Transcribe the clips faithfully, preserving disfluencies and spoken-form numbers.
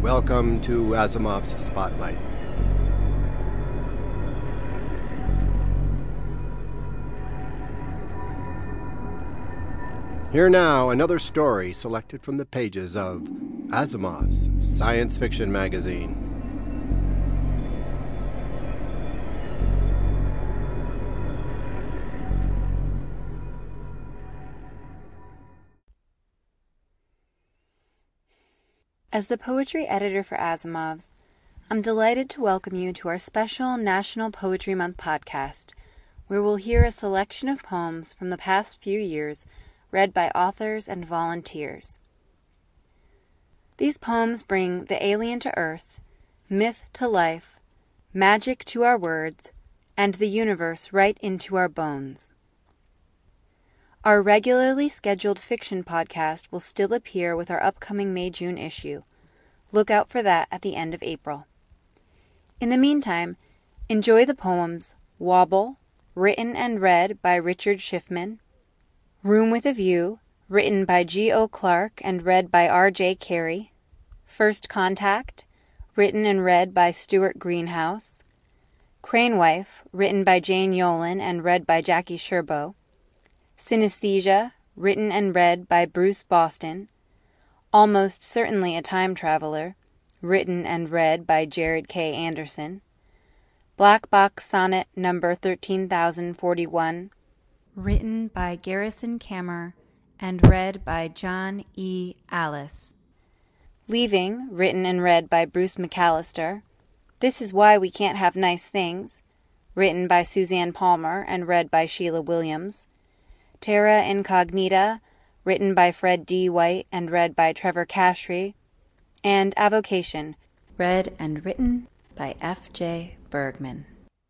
Welcome to Asimov's Spotlight. Here now, another story selected from the pages of Asimov's Science Fiction Magazine. As the poetry editor for Asimov's, I'm delighted to welcome you to our special National Poetry Month podcast, where we'll hear a selection of poems from the past few years read by authors and volunteers. These poems bring the alien to earth, myth to life, magic to our words, and the universe right into our bones. Our regularly scheduled fiction podcast will still appear with our upcoming May-June issue. Look out for that at the end of April. In the meantime, enjoy the poems Wobble, written and read by Richard Schiffman; Room with a View, written by G O Clark and read by R J Carey; First Contact, written and read by Stuart Greenhouse; Crane Wife, written by Jane Yolen and read by Jackie Sherbo; Synesthesia, written and read by Bruce Boston; Almost Certainly a Time Traveler, written and read by Jared K. Anderson; Black Box Sonnet number thirteen thousand forty-one, written by Garrison Kammer and read by John E. Alice; Leaving, written and read by Bruce McAllister; This Is Why We Can't Have Nice Things, written by Suzanne Palmer and read by Sheila Williams; Terra Incognita, written by Fred D. White and read by Trevor Cashry; and Avocation, read and written by F J Bergman.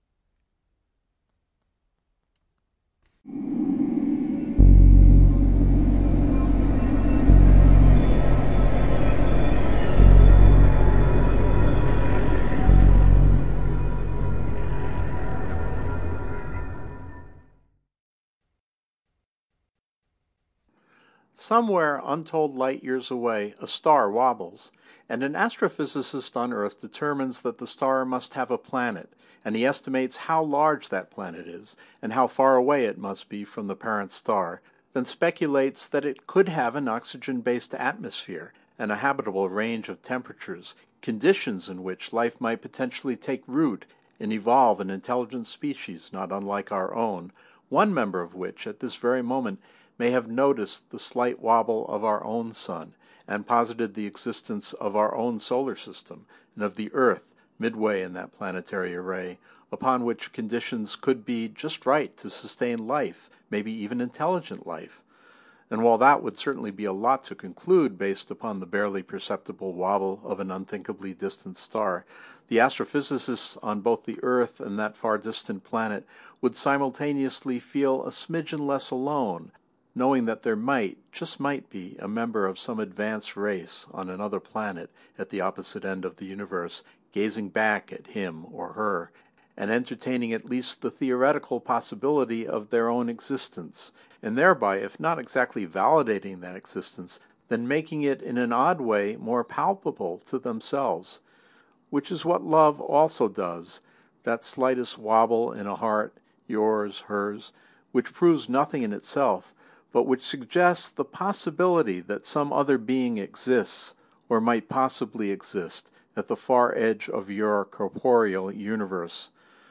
Somewhere untold light years away, a star wobbles, and an astrophysicist on Earth determines that the star must have a planet, and he estimates how large that planet is, and how far away it must be from the parent star, then speculates that it could have an oxygen-based atmosphere and a habitable range of temperatures, conditions in which life might potentially take root and evolve an intelligent species not unlike our own, one member of which, at this very moment, may have noticed the slight wobble of our own sun, and posited the existence of our own solar system, and of the Earth, midway in that planetary array, upon which conditions could be just right to sustain life, maybe even intelligent life. And while that would certainly be a lot to conclude based upon the barely perceptible wobble of an unthinkably distant star, the astrophysicists on both the Earth and that far distant planet would simultaneously feel a smidgen less alone, knowing that there might, just might be, a member of some advanced race on another planet at the opposite end of the universe, gazing back at him or her, and entertaining at least the theoretical possibility of their own existence, and thereby, if not exactly validating that existence, then making it in an odd way more palpable to themselves, which is what love also does, that slightest wobble in a heart, yours, hers, which proves nothing in itself, but which suggests the possibility that some other being exists, or might possibly exist, at the far edge of your corporeal universe,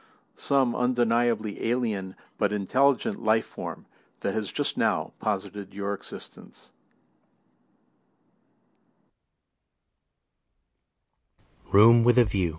some undeniably alien but intelligent life form that has just now posited your existence. Room with a View.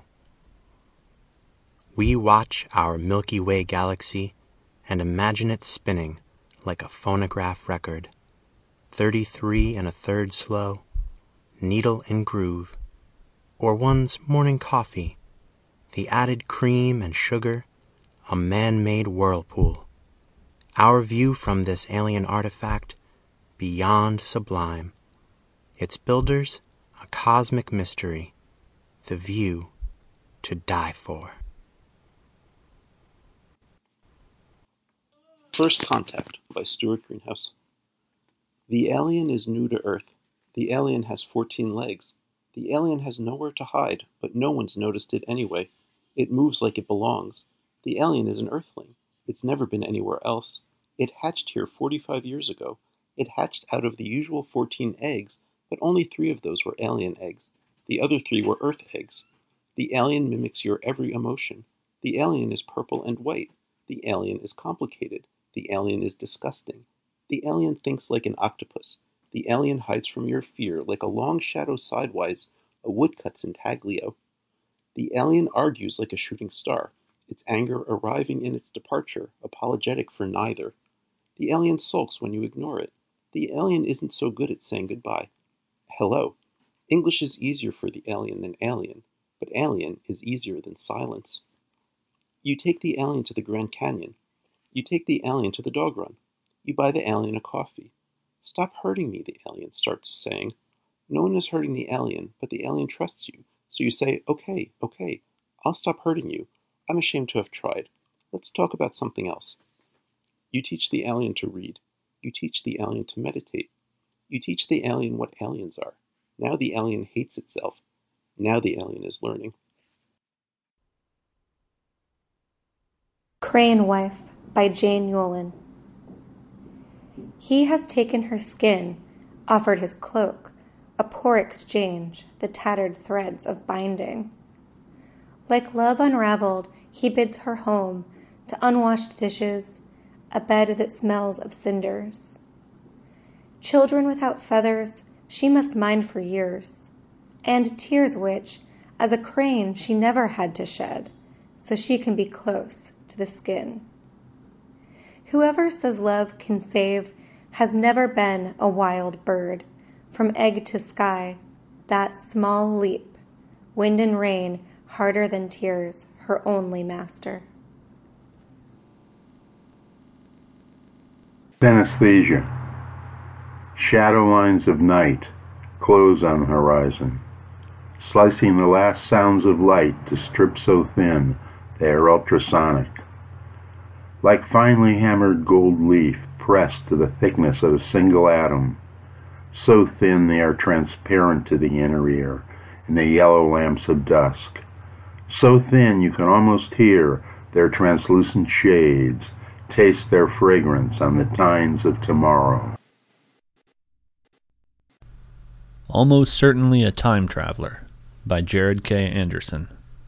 We watch our Milky Way galaxy and imagine it spinning like a phonograph record, thirty-three and a third slow, needle in groove, or one's morning coffee, the added cream and sugar, a man-made whirlpool. Our view from this alien artifact, beyond sublime. Its builders, a cosmic mystery, the view to die for. First Contact by Stuart Greenhouse. The alien is new to Earth. The alien has fourteen legs. The alien has nowhere to hide, but no one's noticed it anyway. It moves like it belongs. The alien is an Earthling. It's never been anywhere else. It hatched here forty-five years ago. It hatched out of the usual fourteen eggs, but only three of those were alien eggs. The other three were Earth eggs. The alien mimics your every emotion. The alien is purple and white. The alien is complicated. The alien is disgusting. The alien thinks like an octopus. The alien hides from your fear like a long shadow sidewise, a woodcut's intaglio. The alien argues like a shooting star, its anger arriving in its departure, apologetic for neither. The alien sulks when you ignore it. The alien isn't so good at saying goodbye. Hello. English is easier for the alien than alien, but alien is easier than silence. You take the alien to the Grand Canyon. You take the alien to the dog run. You buy the alien a coffee. Stop hurting me, the alien starts saying. No one is hurting the alien, but the alien trusts you. So you say, okay, okay, I'll stop hurting you. I'm ashamed to have tried. Let's talk about something else. You teach the alien to read. You teach the alien to meditate. You teach the alien what aliens are. Now the alien hates itself. Now the alien is learning. Crane Wife by Jane Yolen. He has taken her skin, offered his cloak, a poor exchange, the tattered threads of binding. Like love unraveled, he bids her home, to unwashed dishes, a bed that smells of cinders. Children without feathers she must mind for years, and tears which, as a crane, she never had to shed, so she can be close to the skin. Whoever says love can save has never been a wild bird, from egg to sky, that small leap, wind and rain, harder than tears, her only master. Synesthesia. Shadow lines of night close on the horizon, slicing the last sounds of light to strip so thin they are ultrasonic. Like finely hammered gold leaf pressed to the thickness of a single atom, so thin they are transparent to the inner ear in the yellow lamps of dusk, so thin you can almost hear their translucent shades, taste their fragrance on the tines of tomorrow. Almost Certainly a Time Traveler by Jared K. Anderson.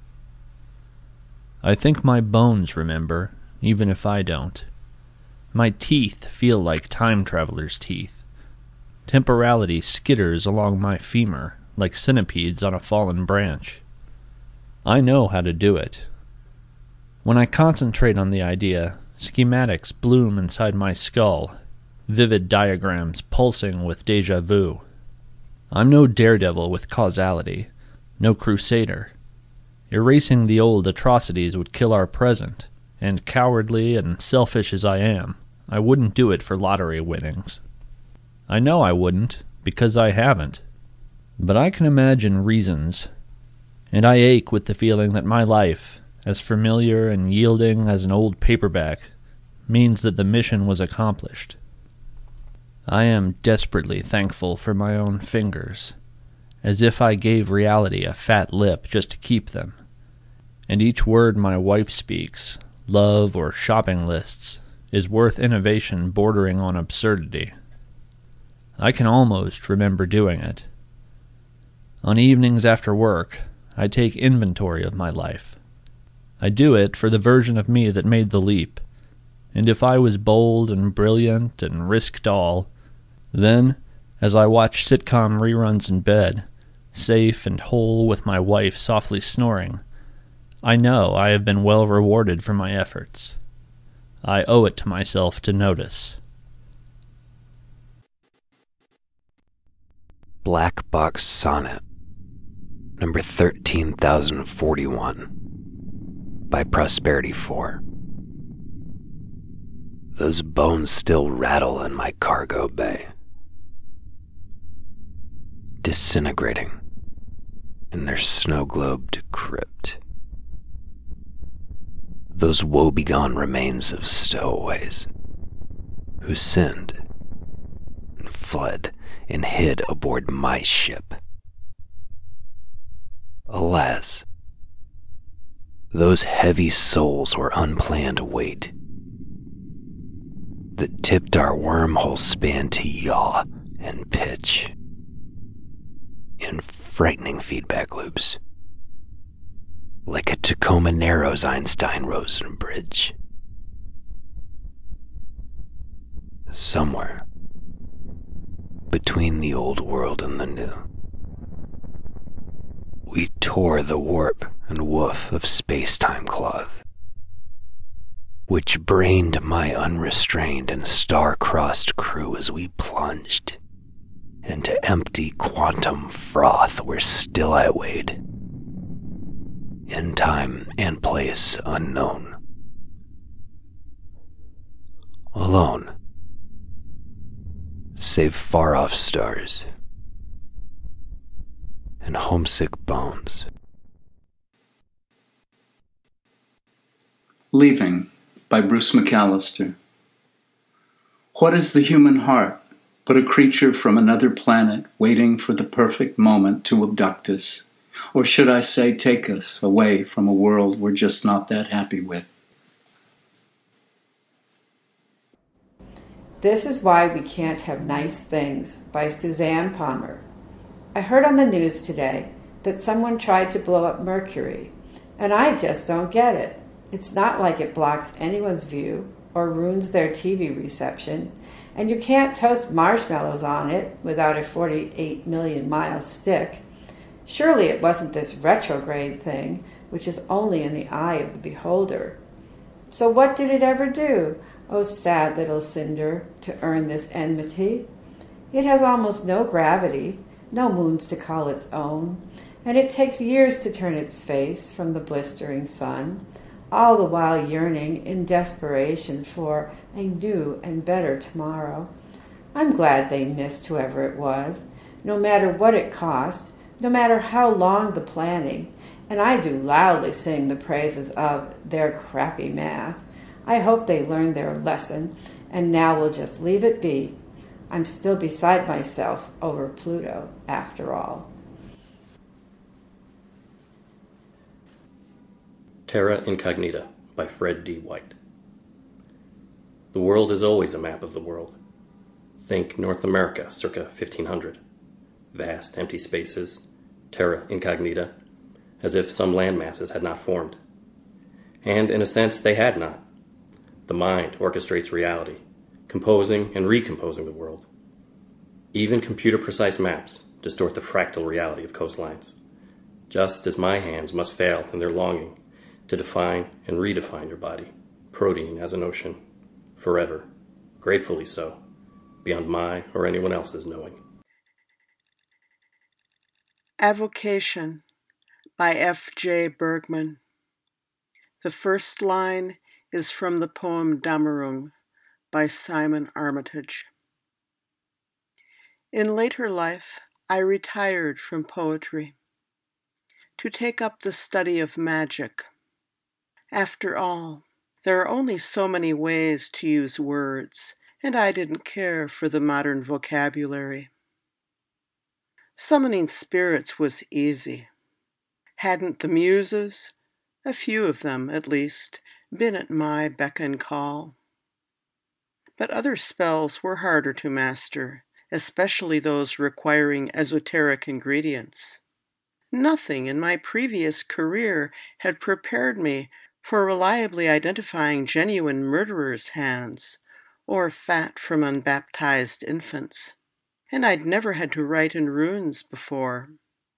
I think my bones remember, even if I don't. My teeth feel like time travelers' teeth. Temporality skitters along my femur like centipedes on a fallen branch. I know how to do it. When I concentrate on the idea, schematics bloom inside my skull, vivid diagrams pulsing with déjà vu. I'm no daredevil with causality, no crusader. Erasing the old atrocities would kill our present, and cowardly and selfish as I am, I wouldn't do it for lottery winnings. I know I wouldn't, because I haven't. But I can imagine reasons, and I ache with the feeling that my life, as familiar and yielding as an old paperback, means that the mission was accomplished. I am desperately thankful for my own fingers, as if I gave reality a fat lip just to keep them, and each word my wife speaks, love or shopping lists, is worth innovation bordering on absurdity. I can almost remember doing it. On evenings after work, I take inventory of my life. I do it for the version of me that made the leap, and if I was bold and brilliant and risked all, then, as I watch sitcom reruns in bed, safe and whole with my wife softly snoring, I know I have been well rewarded for my efforts. I owe it to myself to notice. Black Box Sonnet, number thirteen thousand forty-one, by Prosperity four. Those bones still rattle in my cargo bay, disintegrating in their snow-globed crypt. Those woebegone remains of stowaways who sinned and fled and hid aboard my ship. Alas, those heavy souls were unplanned weight that tipped our wormhole span to yaw and pitch in frightening feedback loops, like a Tacoma Narrows Einstein-Rosen bridge. Somewhere between the old world and the new, we tore the warp and woof of space-time cloth, which brained my unrestrained and star-crossed crew as we plunged into empty quantum froth where still I wade, in time and place unknown, alone, save far-off stars and homesick bones. Leaving by Bruce McAllister. What is the human heart but a creature from another planet waiting for the perfect moment to abduct us? Or should I say take us away from a world we're just not that happy with? This is Why We Can't Have Nice Things by Suzanne Palmer. I heard on the news today that someone tried to blow up Mercury, and I just don't get it. It's not like it blocks anyone's view or ruins their T V reception, and you can't toast marshmallows on it without a forty-eight million mile stick. Surely it wasn't this retrograde thing, which is only in the eye of the beholder. So what did it ever do, oh sad little cinder, to earn this enmity? It has almost no gravity, no moons to call its own, and it takes years to turn its face from the blistering sun, all the while yearning in desperation for a new and better tomorrow. I'm glad they missed whoever it was, no matter what it cost, no matter how long the planning, and I do loudly sing the praises of their crappy math. I hope they learned their lesson, and now will just leave it be. I'm still beside myself over Pluto, after all. Terra Incognita by Fred D. White. The world is always a map of the world. Think North America circa fifteen hundred. Vast empty spaces, terra incognita, as if some land masses had not formed. And in a sense they had not. The mind orchestrates reality, composing and recomposing the world. Even computer-precise maps distort the fractal reality of coastlines, just as my hands must fail in their longing to define and redefine your body, protein as an ocean, forever, gratefully so, beyond my or anyone else's knowing. Avocation by F J Bergman. The first line is from the poem Dämmerung by Simon Armitage. In later life, I retired from poetry to take up the study of magic. After all, there are only so many ways to use words, and I didn't care for the modern vocabulary. Summoning spirits was easy. Hadn't the muses, a few of them at least, been at my beck and call? But other spells were harder to master, especially those requiring esoteric ingredients. Nothing in my previous career had prepared me for reliably identifying genuine murderers' hands, or fat from unbaptized infants, and I'd never had to write in runes before.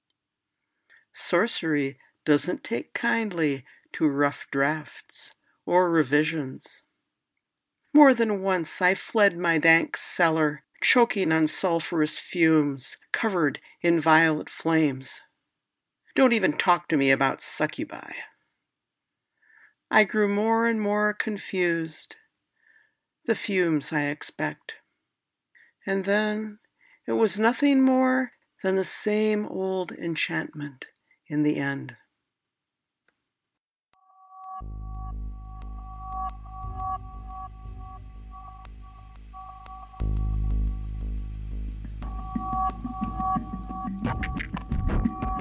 Sorcery doesn't take kindly to rough drafts or revisions. More than once I fled my dank cellar, choking on sulphurous fumes, covered in violet flames. Don't even talk to me about succubi. I grew more and more confused. The fumes, I expect. And then it was nothing more than the same old enchantment in the end.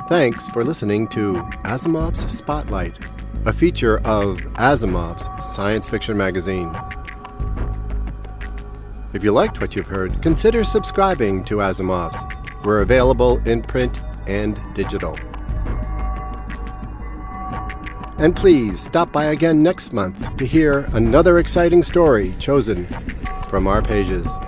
Thanks for listening to Asimov's Spotlight, a feature of Asimov's Science Fiction Magazine. If you liked what you've heard, consider subscribing to Asimov's. We're available in print and digital. And please stop by again next month to hear another exciting story chosen from our pages.